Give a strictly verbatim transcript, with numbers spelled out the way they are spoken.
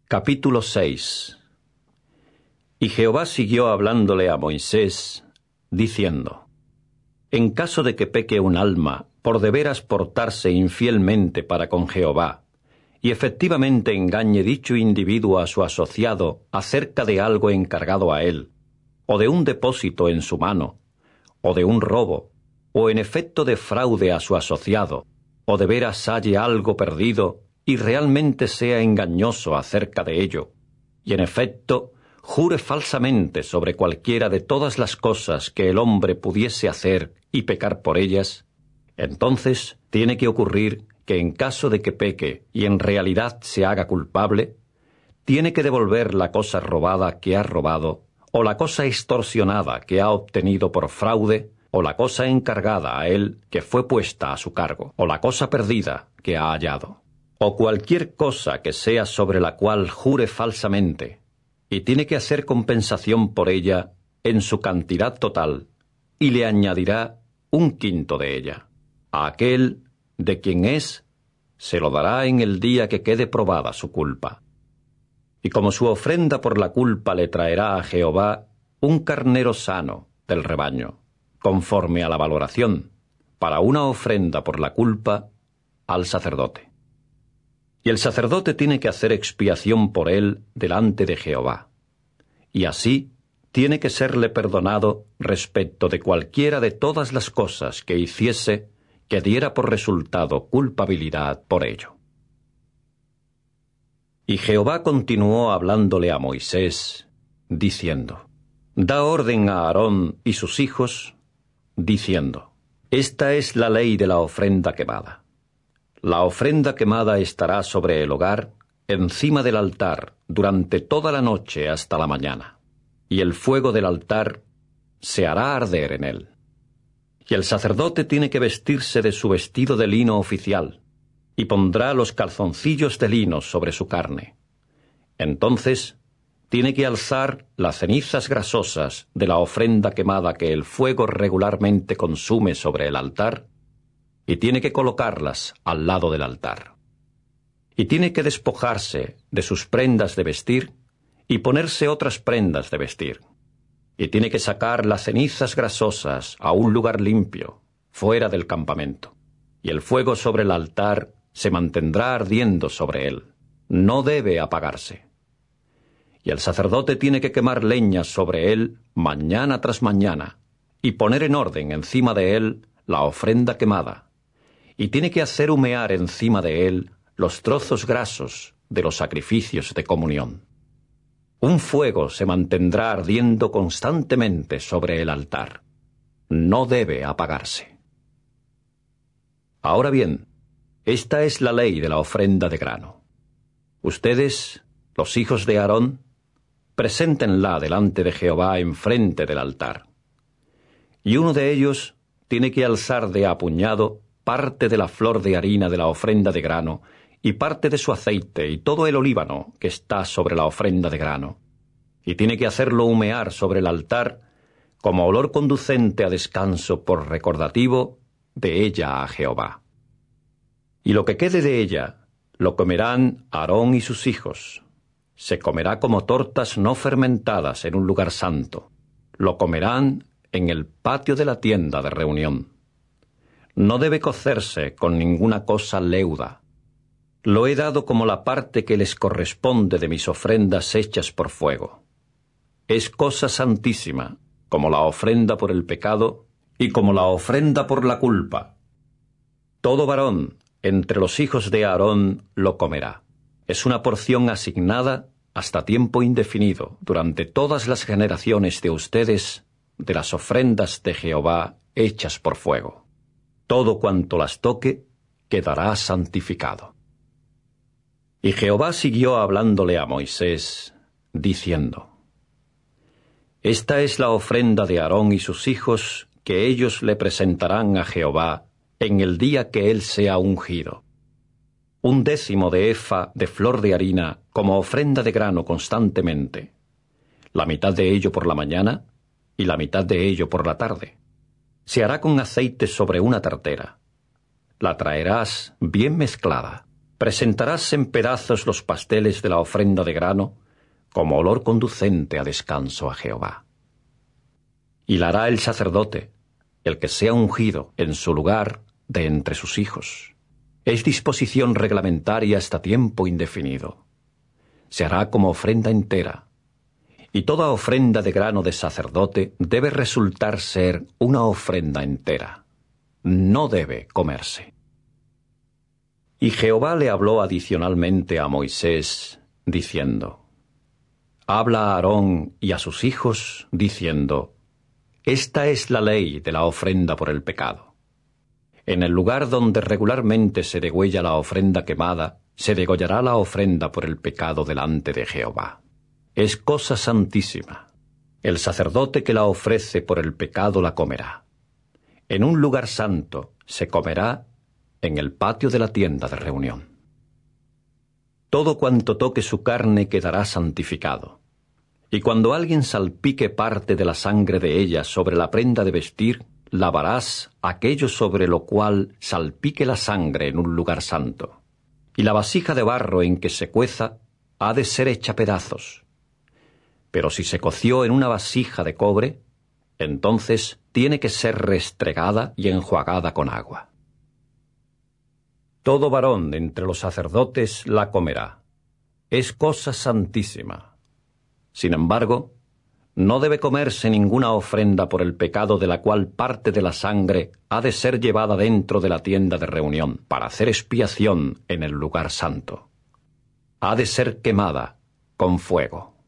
Capítulo seis. Y Jehová siguió hablándole a Moisés, diciendo: En caso de que peque un alma por de veras portarse infielmente para con Jehová, y efectivamente engañe dicho individuo a su asociado acerca de algo encargado a él, o de un depósito en su mano, o de un robo, o en efecto de fraude a su asociado, o de veras halle algo perdido, y realmente sea engañoso acerca de ello, y en efecto jure falsamente sobre cualquiera de todas las cosas que el hombre pudiese hacer y pecar por ellas, entonces tiene que ocurrir que en caso de que peque y en realidad se haga culpable, tiene que devolver la cosa robada que ha robado, o la cosa extorsionada que ha obtenido por fraude, o la cosa encargada a él que fue puesta a su cargo, o la cosa perdida que ha hallado, o cualquier cosa que sea sobre la cual jure falsamente, y tiene que hacer compensación por ella en su cantidad total, y le añadirá un quinto de ella. A aquel de quien es, se lo dará en el día que quede probada su culpa. Y como su ofrenda por la culpa le traerá a Jehová un carnero sano del rebaño, conforme a la valoración, para una ofrenda por la culpa al sacerdote. Y el sacerdote tiene que hacer expiación por él delante de Jehová. Y así tiene que serle perdonado respecto de cualquiera de todas las cosas que hiciese que diera por resultado culpabilidad por ello. Y Jehová continuó hablándole a Moisés, diciendo: Da orden a Aarón y sus hijos, diciendo: Esta es la ley de la ofrenda quemada. La ofrenda quemada estará sobre el hogar, encima del altar, durante toda la noche hasta la mañana, y el fuego del altar se hará arder en él. Y el sacerdote tiene que vestirse de su vestido de lino oficial, y pondrá los calzoncillos de lino sobre su carne. Entonces tiene que alzar las cenizas grasosas de la ofrenda quemada que el fuego regularmente consume sobre el altar, y tiene que colocarlas al lado del altar. Y tiene que despojarse de sus prendas de vestir y ponerse otras prendas de vestir. Y tiene que sacar las cenizas grasosas a un lugar limpio, fuera del campamento. Y el fuego sobre el altar se mantendrá ardiendo sobre él. No debe apagarse. Y el sacerdote tiene que quemar leña sobre él mañana tras mañana, y poner en orden encima de él la ofrenda quemada, y tiene que hacer humear encima de él los trozos grasos de los sacrificios de comunión. Un fuego se mantendrá ardiendo constantemente sobre el altar. No debe apagarse. Ahora bien, esta es la ley de la ofrenda de grano. Ustedes, los hijos de Aarón, preséntenla delante de Jehová enfrente del altar. Y uno de ellos tiene que alzar de a puñado parte de la flor de harina de la ofrenda de grano, y parte de su aceite y todo el olíbano que está sobre la ofrenda de grano, y tiene que hacerlo humear sobre el altar como olor conducente a descanso por recordativo de ella a Jehová. Y lo que quede de ella lo comerán Aarón y sus hijos. Se comerá como tortas no fermentadas en un lugar santo. Lo comerán en el patio de la tienda de reunión. No debe cocerse con ninguna cosa leuda. Lo he dado como la parte que les corresponde de mis ofrendas hechas por fuego. Es cosa santísima, como la ofrenda por el pecado y como la ofrenda por la culpa. Todo varón entre los hijos de Aarón lo comerá. Es una porción asignada hasta tiempo indefinido durante todas las generaciones de ustedes de las ofrendas de Jehová hechas por fuego. Todo cuanto las toque quedará santificado. Y Jehová siguió hablándole a Moisés, diciendo: Esta es la ofrenda de Aarón y sus hijos que ellos le presentarán a Jehová en el día que él sea ungido. Un décimo de efa de flor de harina como ofrenda de grano constantemente, la mitad de ello por la mañana y la mitad de ello por la tarde. Se hará con aceite sobre una tartera. La traerás bien mezclada. presentarás en pedazos los pasteles de la ofrenda de grano como olor conducente a descanso a Jehová. Y la hará el sacerdote, el que sea ungido, en su lugar de entre sus hijos. Es disposición reglamentaria hasta tiempo indefinido. Se hará como ofrenda entera, y toda ofrenda de grano de sacerdote debe resultar ser una ofrenda entera. No debe comerse. Y Jehová le habló adicionalmente a Moisés, diciendo: Habla a Aarón y a sus hijos, diciendo: Esta es la ley de la ofrenda por el pecado. En el lugar donde regularmente se degüella la ofrenda quemada, se degollará la ofrenda por el pecado delante de Jehová. Es cosa santísima. El sacerdote que la ofrece por el pecado la comerá. En un lugar santo se comerá en el patio de la tienda de reunión. Todo cuanto toque su carne quedará santificado. Y cuando alguien salpique parte de la sangre de ella sobre la prenda de vestir, lavarás aquello sobre lo cual salpique la sangre en un lugar santo. Y la vasija de barro en que se cueza ha de ser hecha pedazos. Pero si se coció en una vasija de cobre, entonces tiene que ser restregada y enjuagada con agua. Todo varón entre los sacerdotes la comerá. Es cosa santísima. Sin embargo, no debe comerse ninguna ofrenda por el pecado de la cual parte de la sangre ha de ser llevada dentro de la tienda de reunión para hacer expiación en el lugar santo. Ha de ser quemada con fuego.